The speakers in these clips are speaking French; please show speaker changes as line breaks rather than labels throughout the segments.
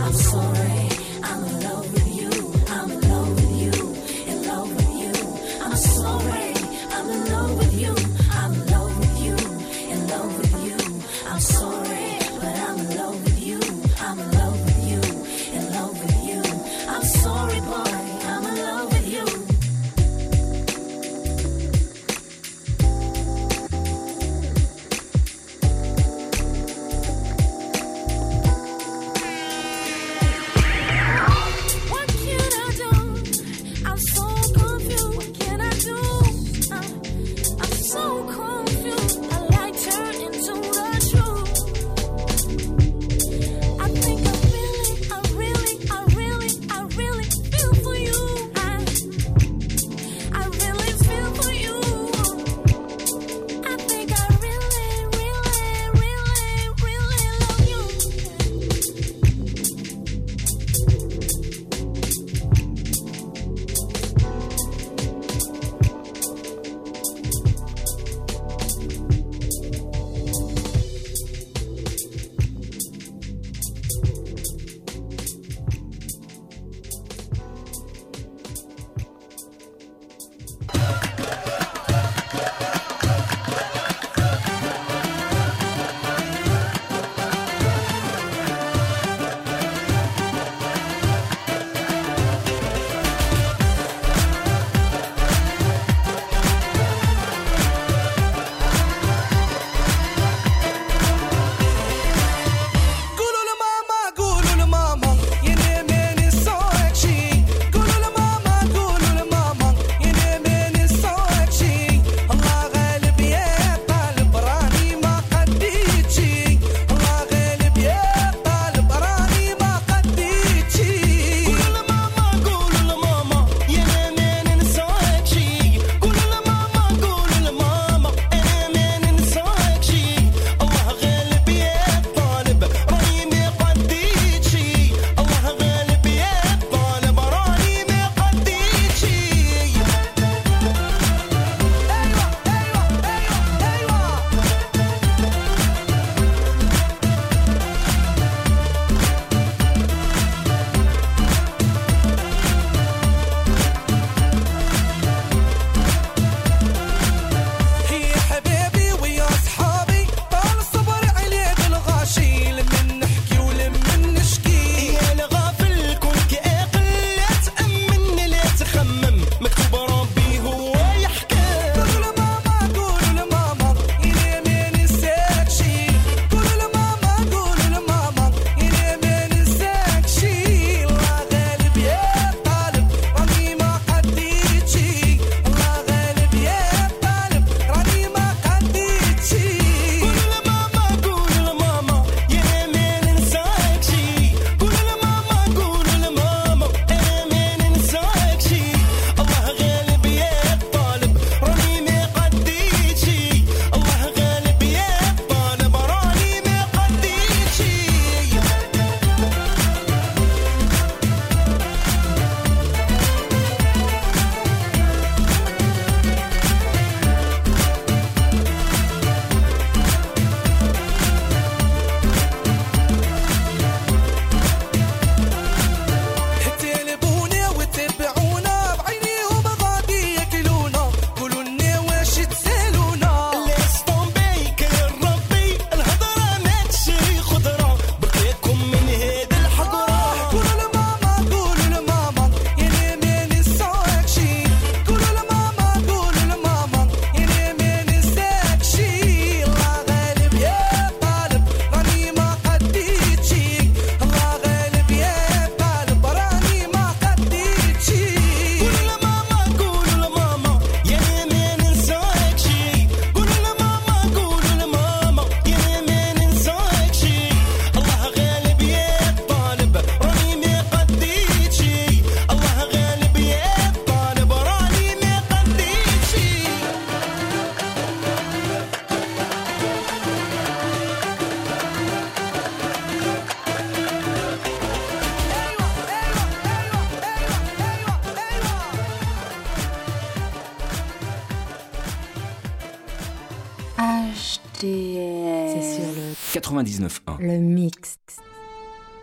C'est sur le
99.1.
Le mix.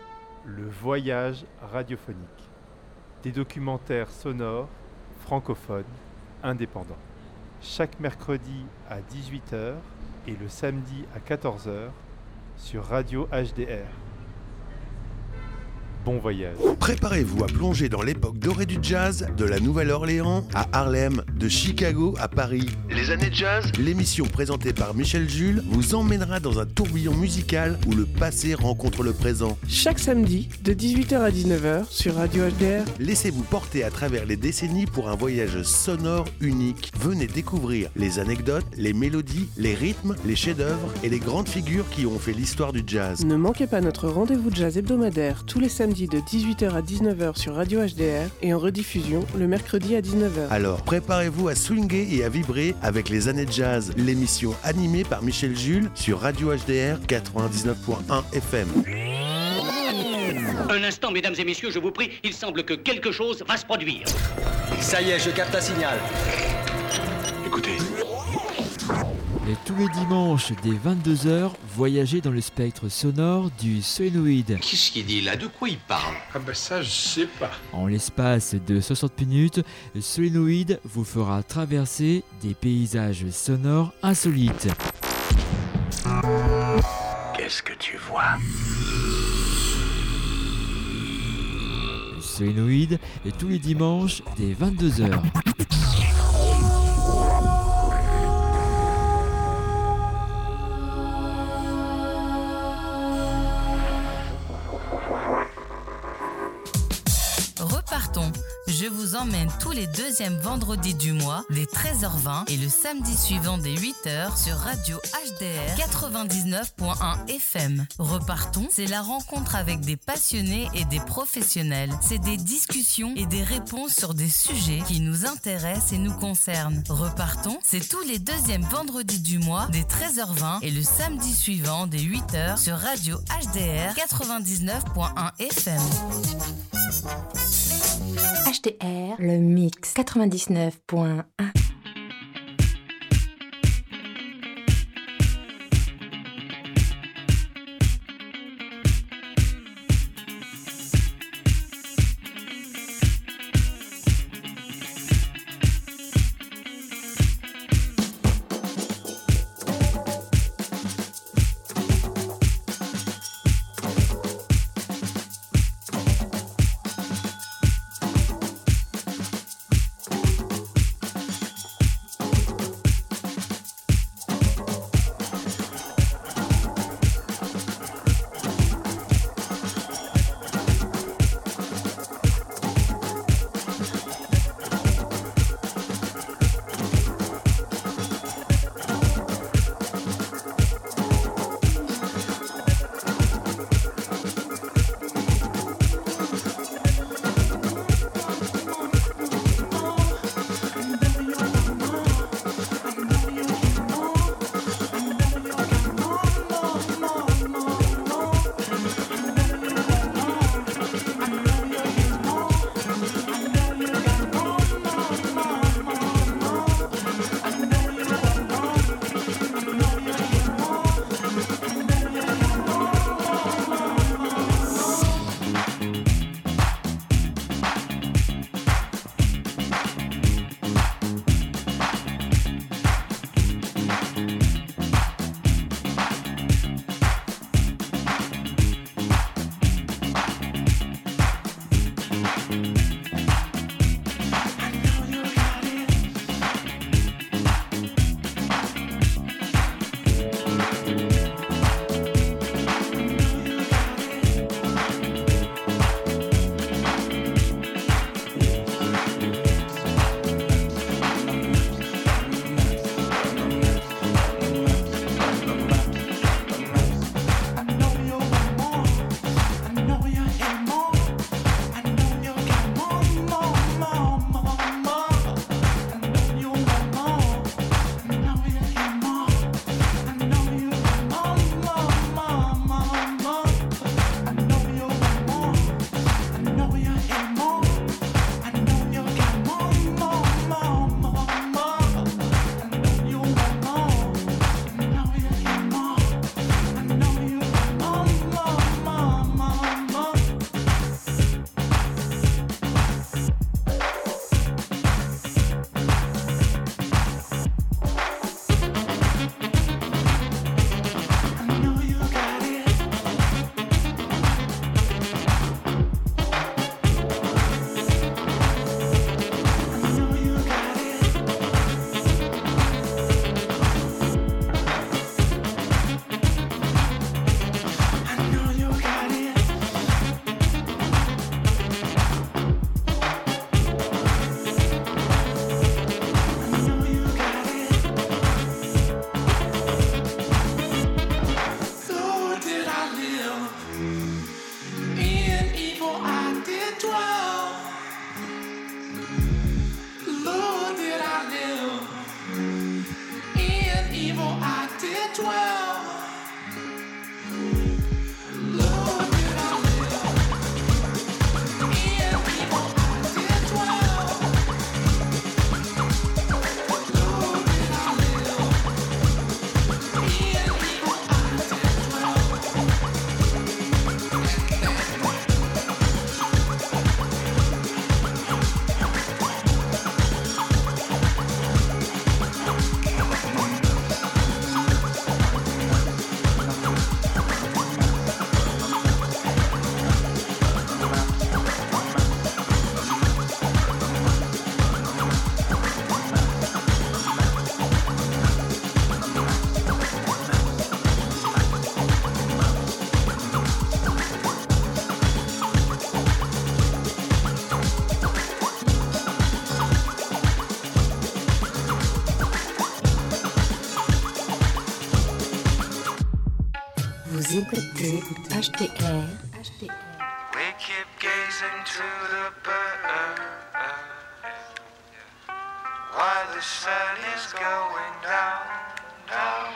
Le voyage radiophonique. Des documentaires sonores, francophones, indépendants. Chaque mercredi à 18h et le samedi à 14h sur Radio HDR. Bon voyage.
Préparez-vous à plonger dans l'époque dorée du jazz, de la Nouvelle-Orléans à Harlem, de Chicago à Paris. Les années jazz, l'émission présentée par Michel Jules vous emmènera dans un tourbillon musical où le passé rencontre le présent.
Chaque samedi, de 18h à 19h sur Radio HDR.
Laissez-vous porter à travers les décennies pour un voyage sonore unique. Venez découvrir les anecdotes, les mélodies, les rythmes, les chefs-d'œuvre et les grandes figures qui ont fait l'histoire du jazz.
Ne manquez pas notre rendez-vous jazz hebdomadaire tous les samedis de 18h à 19h sur Radio HDR et en rediffusion le mercredi à 19h.
Alors préparez-vous à swinguer et à vibrer avec les années jazz, l'émission animée par Michel Jules sur Radio HDR 99.1 FM.
Un instant, mesdames et messieurs, je vous prie, il semble que quelque chose va se produire.
Ça y est, je capte un signal.
Écoutez.
Et tous les dimanches dès 22h, voyagez dans le spectre sonore du solénoïde.
Qu'est-ce qu'il dit là? De quoi il parle?
Ah ben ça, je sais pas.
En l'espace de 60 minutes, le solénoïde vous fera traverser des paysages sonores insolites.
Qu'est-ce que tu vois?
Le solénoïde est tous les dimanches dès 22h.
Repartons. Je vous emmène tous les deuxièmes vendredis du mois, dès 13h20 et le samedi suivant dès 8h sur Radio HDR 99.1 FM. Repartons, c'est la rencontre avec des passionnés et des professionnels. C'est des discussions et des réponses sur des sujets qui nous intéressent et nous concernent. Repartons, c'est tous les deuxièmes vendredis du mois, dès 13h20 et le samedi suivant dès 8h sur Radio HDR 99.1 FM.
HDR, le mix 99.1. écoutez HDR.
We keep gazing to the bird while the sun is going down, down.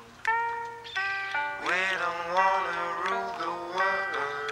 We don't wanna rule the world.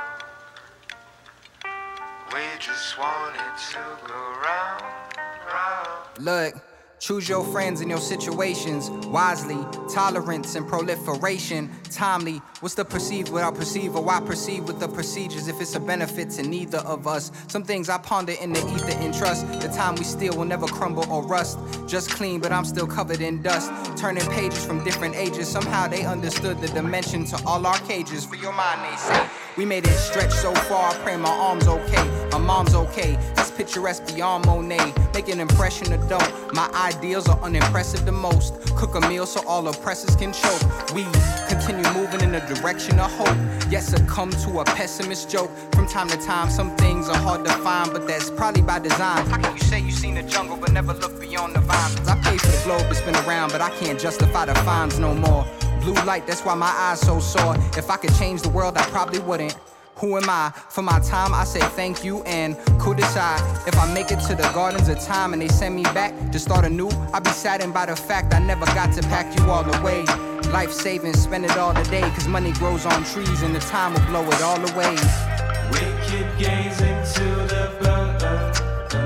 We just want it to go round, round.
Look, choose your friends and your situations wisely. Tolerance and proliferation, timely. What's the perceived without perceive, or why perceive with the procedures if it's a benefit to neither of us? Some things I ponder in the ether and trust. The time we steal will never crumble or rust. Just clean, but I'm still covered in dust. Turning pages from different ages. Somehow they understood the dimension to all our cages. For your mind, they say. We made it stretch so far, I pray my arm's okay. My mom's okay. That's picturesque beyond Monet. Make an impression or don't. My ideals are unimpressive the most. Cook a meal so all oppressors can choke. We continue moving in the direction of hope, yet succumb to a pessimist joke. From time to time, some things are hard to find, but that's probably by design. How can you say you've seen the jungle but never look beyond the vines? Cause I paid for the globe to spin around, but I can't justify the fines no more. Blue light, that's why my eyes so sore. If I could change the world, I probably wouldn't. Who am I? For my time, I say thank you and coup decide. If I make it to the gardens of time and they send me back to start anew, I'll be saddened by the fact I never got to pack you all away. Life saving, spend it all today, cause money grows on trees and the time will blow it all away.
We keep gazing to the birds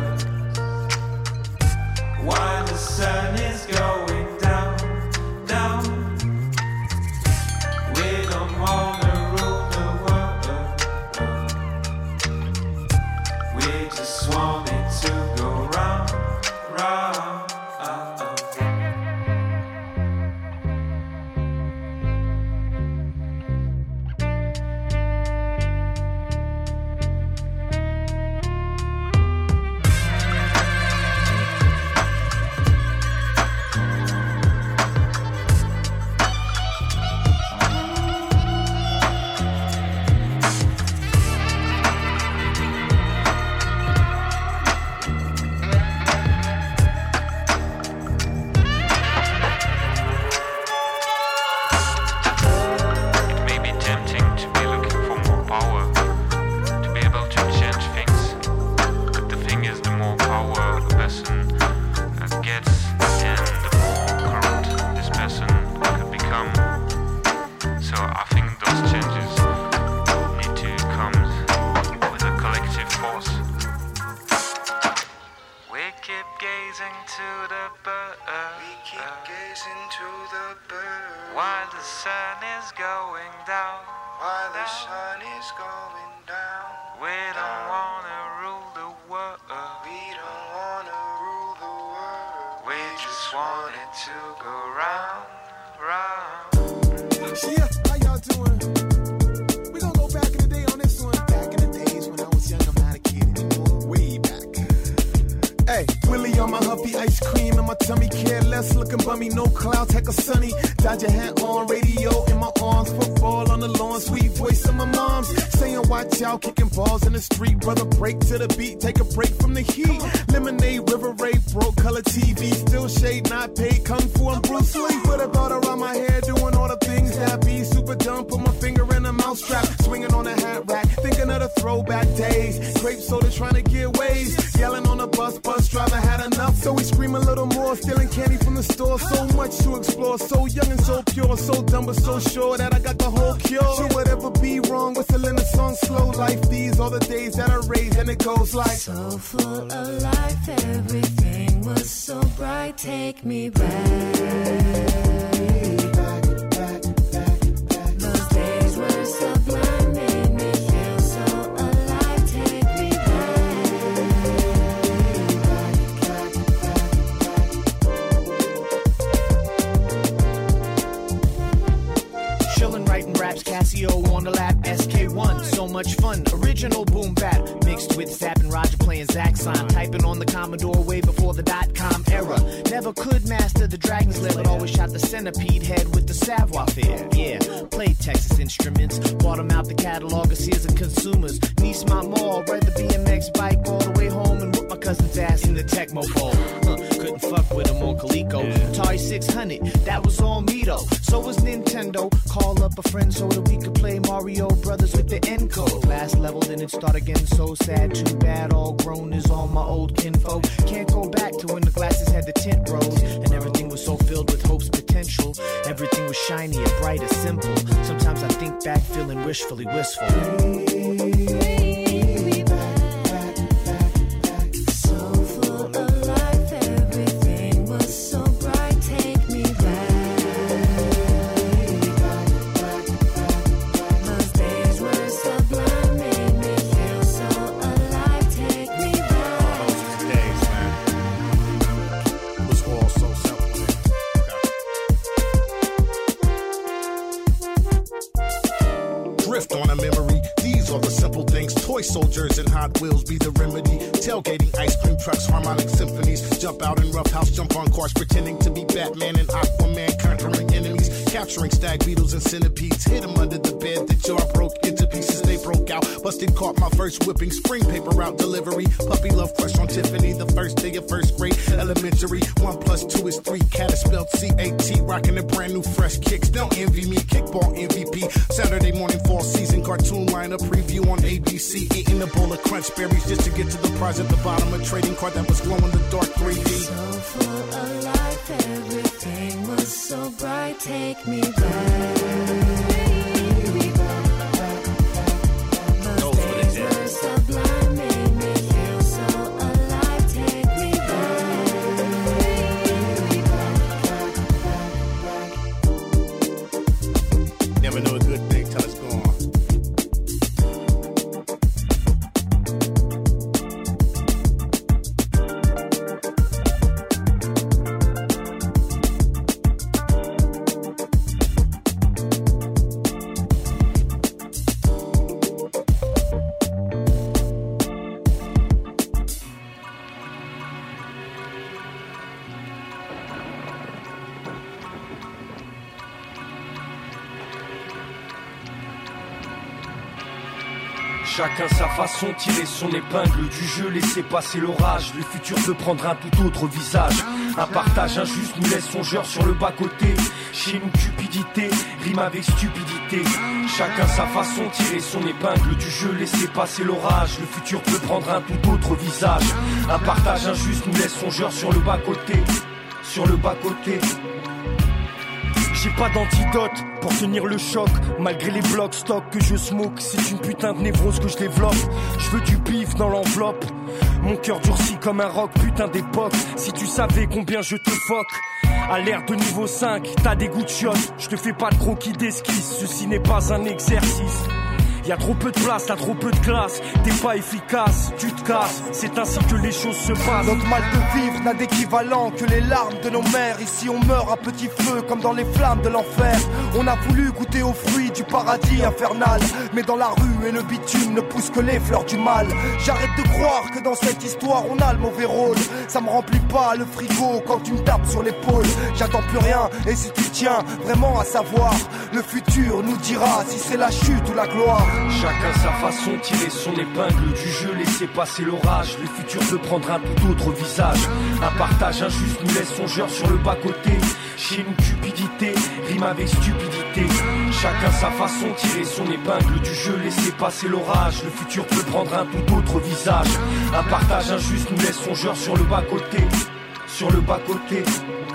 while the sun is going down, down. We don't wanna rule the world. We just want it to go round, round.
So full of life, everything was so bright. Take me back. Those days were sublime, made me feel so alive. Take me
back. Chillin', writing raps, Casio on the lap, SK1, so much fun. Original boom bap mixed with Zapp and Roger playing Zaxxon, typing on the Commodore way before the .com era. Never could master the Dragon's Lair, but always shot the Centipede head with the savoir-faire. Yeah, played Texas Instruments, bought them out the catalog of Sears and Consumers. Nice-Mont Mall, ride the BMX bike all the way home and whoop my cousin's ass in the Tecmo Bowl. couldn't fuck with him on Coleco. Atari 600, that was all me though. So was Nintendo. Call up a friend so that we could play Mario Brothers with the N code. Last level, then it start again. So sad, too bad. All grown is all my old kinfolk. Can't go back to when the glasses had the tint rose and everything was so filled with hope's potential. Everything was shiny and bright and simple. Sometimes I think back, feeling wishfully wistful.
Soldiers and Hot Wheels be the remedy. Tailgating, ice cream trucks, harmonic symphonies. Jump out in rough house, jump on cars, pretending to be Batman and Aquaman, conquering enemies. Capturing stag beetles and centipedes. Hit them under the bed, the jar broke into pieces. They broke out, busted, caught my first whipping. Spring paper route delivery. Puppy love crush on Tiffany. The first day of first grade, elementary. 1 + 2 is 3. Cat is spelled C-A-T. Rocking a brand new fresh kicks. Don't envy me. Kickball MVP. Saturday morning fall season cartoon lineup preview on ABC. Eating a bowl of crunch berries just to get to the prize at the bottom. A trading card that was glow in the dark 3D.
So full of life, everything was so bright. Take me back. Those were the days. Sublime, made me feel so alive. Take me
back. Never know a good thing till it's gone.
Chacun sa façon, tirer son épingle du jeu, laisser passer l'orage. Le futur peut prendre un tout autre visage. Un partage injuste nous laisse songeurs sur le bas-côté. Chez nous, cupidité rime avec stupidité. Chacun sa façon, tirer son épingle du jeu, laisser passer l'orage. Le futur peut prendre un tout autre visage. Un partage injuste nous laisse songeurs sur le bas-côté. Sur le bas-côté. J'ai pas d'antidote pour tenir le choc. Malgré les blocs stock que je smoke, c'est une putain de névrose que je développe. Je veux du bif dans l'enveloppe. Mon cœur durcit comme un roc, putain d'époque. Si tu savais combien je te foque. À l'ère de niveau 5, t'as des goûts de chiottes. Je te fais pas de croquis d'esquisse, ceci n'est pas un exercice. Y'a trop peu de place, t'as trop peu de classe. T'es pas efficace, tu te casses. C'est ainsi que les choses se passent.
Notre mal de vivre n'a d'équivalent que les larmes de nos mères. Ici on meurt à petit feu comme dans les flammes de l'enfer. On a voulu goûter aux fruits du paradis infernal, mais dans la rue et le bitume ne poussent que les fleurs du mal. J'arrête de croire que dans cette histoire on a le mauvais rôle. Ça me remplit pas le frigo quand tu me tapes sur l'épaule. J'attends plus rien et si tu tiens vraiment à savoir, le futur nous dira si c'est la chute ou la gloire.
Chacun sa façon, tirer son épingle du jeu, laisser passer l'orage. Le futur peut prendre un tout autre visage. Un partage injuste nous laisse songeurs sur le bas-côté. Chez nous, cupidité rime avec stupidité. Chacun sa façon, tirer son épingle du jeu, laisser passer l'orage. Le futur peut prendre un tout autre visage. Un partage injuste nous laisse songeurs sur le bas-côté. Sur le bas-côté.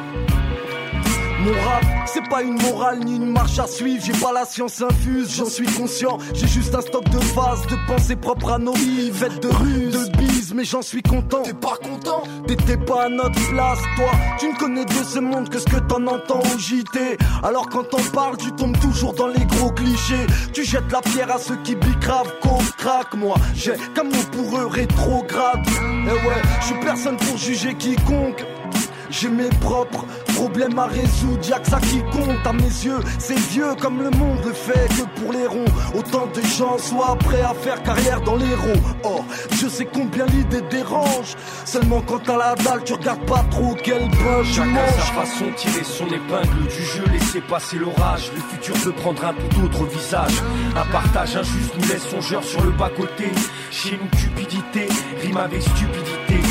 Mon rap, c'est pas une morale ni une marche à suivre. J'ai pas la science infuse, j'en suis conscient. J'ai juste un stock de phases, de pensées propres à nos vies. Faites de ruses, de bises, mais j'en suis content. T'es pas content? T'étais pas à notre place, toi. Tu ne connais de ce monde que ce que t'en entends au JT. Alors quand t'en parles, tu tombes toujours dans les gros clichés. Tu jettes la pierre à ceux qui bicravent, qu'on craque. Moi, j'ai comme mot pour eux rétrograde. Et ouais, je suis personne pour juger quiconque. J'ai mes propres problèmes à résoudre, y'a que ça qui compte à mes yeux. C'est vieux comme le monde le fait que pour les ronds. Autant de gens soient prêts à faire carrière dans l'héros. Oh, je sais combien l'idée dérange. Seulement quand t'as la dalle, tu regardes pas trop quel pain tu manges.
Chacun sa façon, tirer son épingle du jeu, laisser passer l'orage. Le futur peut prendre un tout autre visage. Un partage injuste nous laisse songeurs sur le bas-côté. Chez nous, cupidité rime avec stupidité.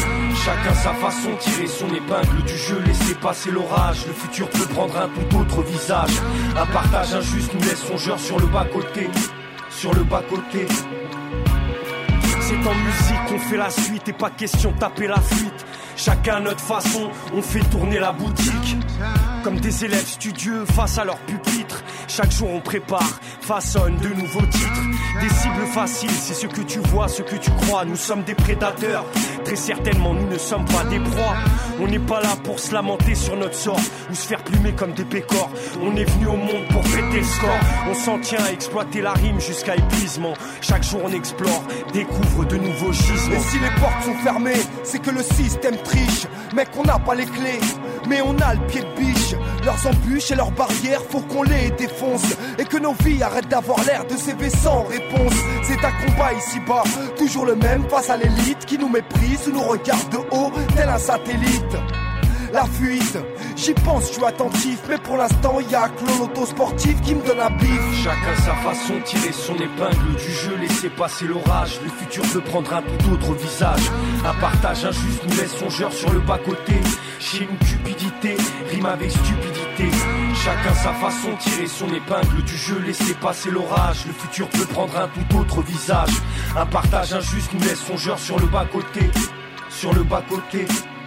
Chacun sa façon, tirer son épingle du jeu, laisser passer l'orage. Le futur peut prendre un tout autre visage. Un partage injuste nous laisse songeurs sur le bas-côté. Sur le bas-côté. C'est en musique qu'on fait la suite et pas question de taper la fuite. Chacun à notre façon, on fait tourner la boutique. Comme des élèves studieux face à leur pupitre. Chaque jour on prépare, façonne de nouveaux titres. Des cibles faciles, c'est ce que tu vois, ce que tu crois. Nous sommes des prédateurs, très certainement nous ne sommes pas des proies. On n'est pas là pour se lamenter sur notre sort ou se faire plumer comme des pécores. On est venu au monde pour fêter le score. On s'en tient à exploiter la rime jusqu'à épuisement. Chaque jour on explore, découvre de nouveaux gisements.
Et si les portes sont fermées, c'est que le système triche. Mec, on n'a pas les clés, mais on a le pied de biche. Leurs embûches et leurs barrières, faut qu'on les défonce. Et que nos vies arrêtent d'avoir l'air de CV sans réponse. C'est un combat ici-bas, toujours le même face à l'élite qui nous méprise ou nous regarde de haut, tel un satellite. La fuite, j'y pense, je suis attentif, mais pour l'instant y a que l'auto sportif qui me donne un bif.
Chacun sa façon, tirer son épingle du jeu, laisser passer l'orage. Le futur peut prendre un tout autre visage. Un partage injuste nous laisse songeurs sur le bas-côté. Chez nous cupidité, rime avec stupidité. Chacun sa façon, tirer son épingle du jeu, laisser passer l'orage. Le futur peut prendre un tout autre visage. Un partage injuste nous laisse songeurs sur le bas-côté. Sur le bas-côté.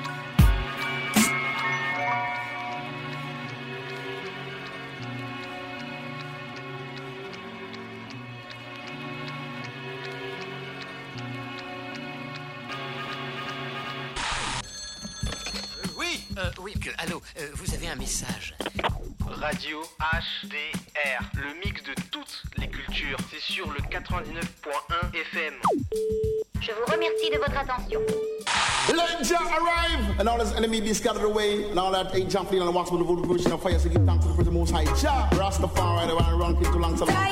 Oui, allô, vous avez un message.
Radio HDR, le mix de toutes les cultures. C'est sur le 99.1 FM.
Je vous remercie de votre attention.
Let Jah arrive, and all his enemy be scattered away, and all that ain't jumping and walks with the voodoo version of fire, so give thanks to the pretty most high. Jah, Rastafari, the one run kick too long, so long.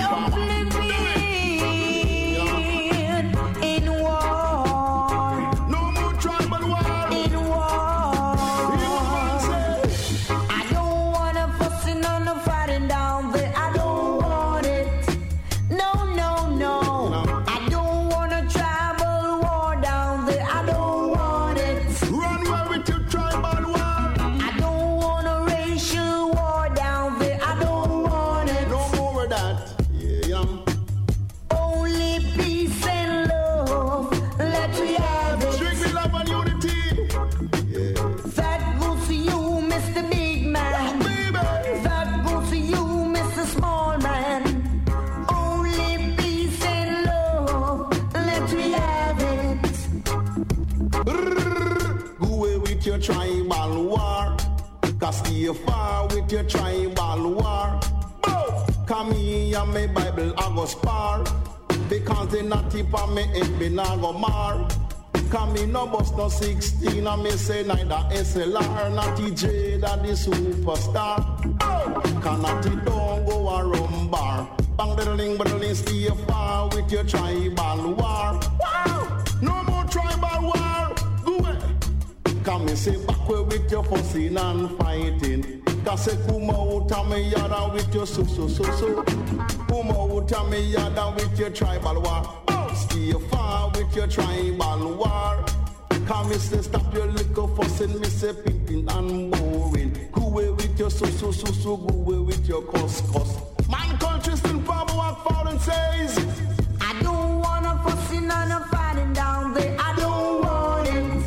Tribal war, cause stay far with your tribal war. Come here and my Bible I go spar, because they not tip on me if me not go mar. Come me no bust no 16 and me say neither SLR, not TJ that the superstar. Cannot it don't go a rum bar. Bang the ling, stay far with your tribal war. No more tribal war. Come and say back with your fussing and fighting. Cause say come out of me yada with your so. Come out of me yada with your tribal war. Stay far with your tribal war. Come and say stop your little fussing, me say pimping and boring. Go away with your so. Go away with your cuss. Man country still power walk forward and says,
I don't wanna fussing and a fighting down there. I don't want it.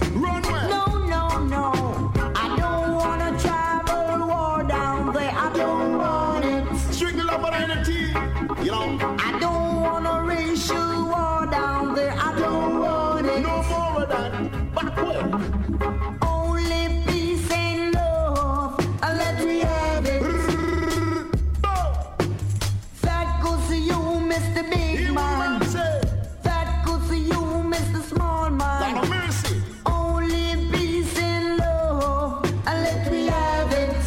You know?
I don't want a racial war down there. I don't want it.
No more of that. Backward.
Only peace and love. Let me have it. That goes to you, Mr. Big Man. That goes to you, Mr. Small Man.
No mercy.
Only peace and love. Let me have it.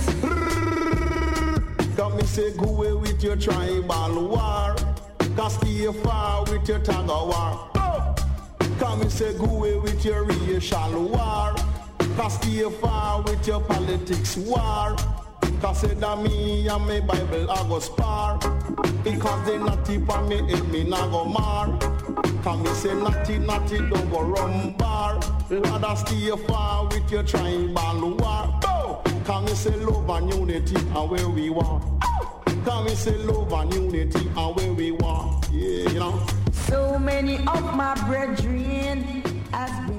Come and say go away with your tribal war. Cause stay far with your tag of war. Come and say go away with your racial war. Cause stay far with your politics war. Cause say that me and my Bible I go spar. Because they not tip on me if me not go mar. Come and say natty don't go rum bar. rather stay far with your tribal war. Oh, can we say love and unity and where we want? Can we say love and unity and where we want? Yeah, you know.
So many of my brethren has been